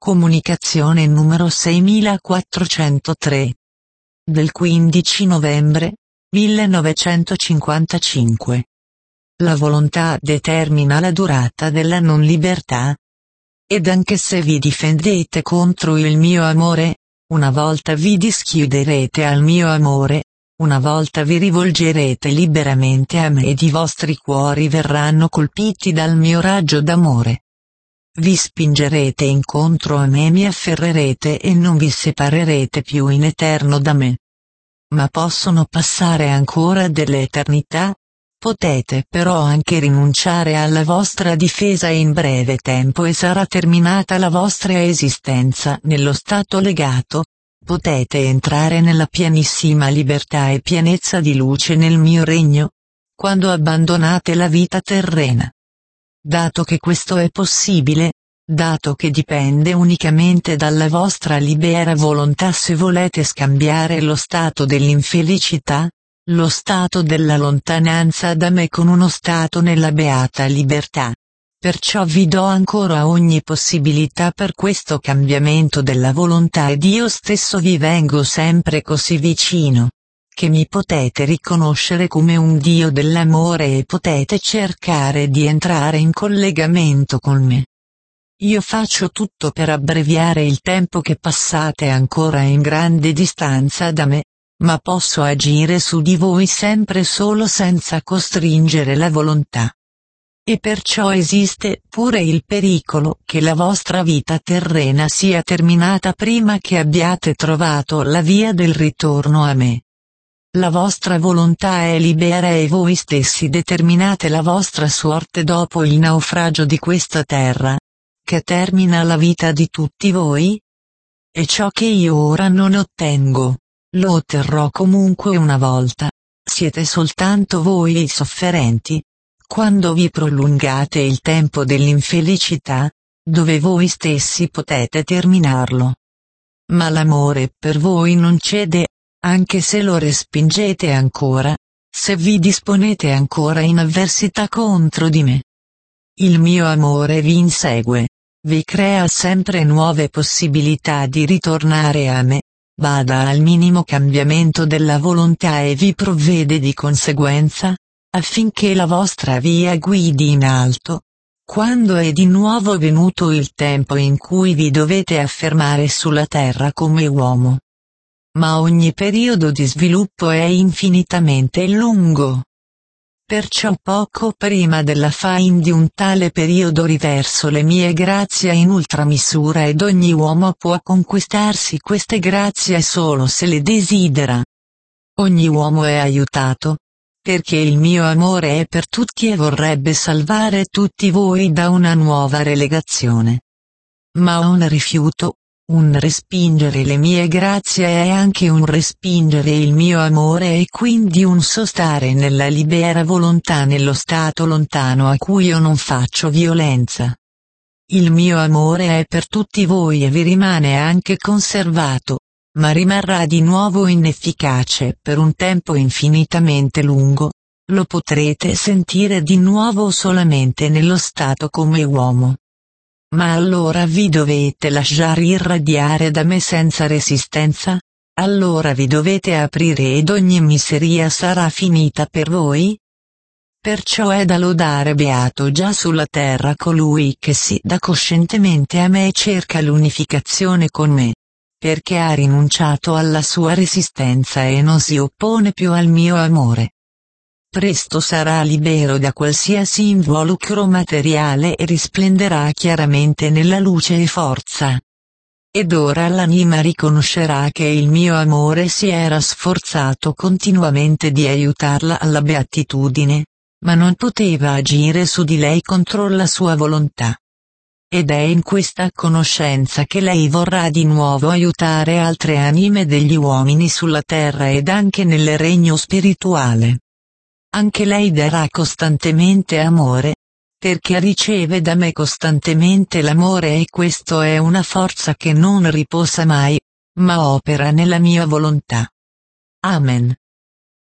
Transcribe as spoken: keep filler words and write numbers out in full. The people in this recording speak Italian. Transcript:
Comunicazione numero seimilaquattrocentotre. Del quindici novembre millenovecentocinquantacinque. La volontà determina la durata della non libertà. Ed anche se vi difendete contro il mio amore, una volta vi dischiuderete al mio amore, una volta vi rivolgerete liberamente a me ed i vostri cuori verranno colpiti dal mio raggio d'amore. Vi spingerete incontro a me e mi afferrerete e non vi separerete più in eterno da me. Ma possono passare ancora delle eternità? Potete però anche rinunciare alla vostra difesa in breve tempo e sarà terminata la vostra esistenza nello stato legato. Potete entrare nella pienissima libertà e pienezza di luce nel mio regno, quando abbandonate la vita terrena. Dato che questo è possibile, dato che dipende unicamente dalla vostra libera volontà se volete scambiare lo stato dell'infelicità, lo stato della lontananza da me con uno stato nella beata libertà. Perciò vi do ancora ogni possibilità per questo cambiamento della volontà ed io stesso vi vengo sempre così vicino, che mi potete riconoscere come un Dio dell'amore e potete cercare di entrare in collegamento con me. Io faccio tutto per abbreviare il tempo che passate ancora in grande distanza da me, ma posso agire su di voi sempre solo senza costringere la volontà. E perciò esiste pure il pericolo che la vostra vita terrena sia terminata prima che abbiate trovato la via del ritorno a me. La vostra volontà è libera e voi stessi determinate la vostra sorte dopo il naufragio di questa terra, che termina la vita di tutti voi? E ciò che io ora non ottengo, lo otterrò comunque una volta. Siete soltanto voi i sofferenti, quando vi prolungate il tempo dell'infelicità, dove voi stessi potete terminarlo. Ma l'amore per voi non cede, anche se lo respingete ancora, se vi disponete ancora in avversità contro di me. Il mio amore vi insegue, vi crea sempre nuove possibilità di ritornare a me, bada al minimo cambiamento della volontà e vi provvede di conseguenza, affinché la vostra via guidi in alto, quando è di nuovo venuto il tempo in cui vi dovete affermare sulla terra come uomo. Ma ogni periodo di sviluppo è infinitamente lungo. Perciò poco prima della fine di un tale periodo riverso le mie grazie in ultramisura ed ogni uomo può conquistarsi queste grazie solo se le desidera. Ogni uomo è aiutato, perché il mio amore è per tutti e vorrebbe salvare tutti voi da una nuova relegazione. Ma un rifiuto, un respingere le mie grazie è anche un respingere il mio amore e quindi un sostare nella libera volontà nello stato lontano a cui io non faccio violenza. Il mio amore è per tutti voi e vi rimane anche conservato, ma rimarrà di nuovo inefficace per un tempo infinitamente lungo. Lo potrete sentire di nuovo solamente nello stato come uomo. Ma allora vi dovete lasciare irradiare da me senza resistenza? Allora vi dovete aprire ed ogni miseria sarà finita per voi? Perciò è da lodare beato già sulla terra colui che si dà coscientemente a me e cerca l'unificazione con me, perché ha rinunciato alla sua resistenza e non si oppone più al mio amore. Presto sarà libero da qualsiasi involucro materiale e risplenderà chiaramente nella luce e forza. Ed ora l'anima riconoscerà che il mio amore si era sforzato continuamente di aiutarla alla beatitudine, ma non poteva agire su di lei contro la sua volontà. Ed è in questa conoscenza che lei vorrà di nuovo aiutare altre anime degli uomini sulla terra ed anche nel regno spirituale. Anche lei darà costantemente amore, perché riceve da me costantemente l'amore e questo è una forza che non riposa mai, ma opera nella mia volontà. Amen.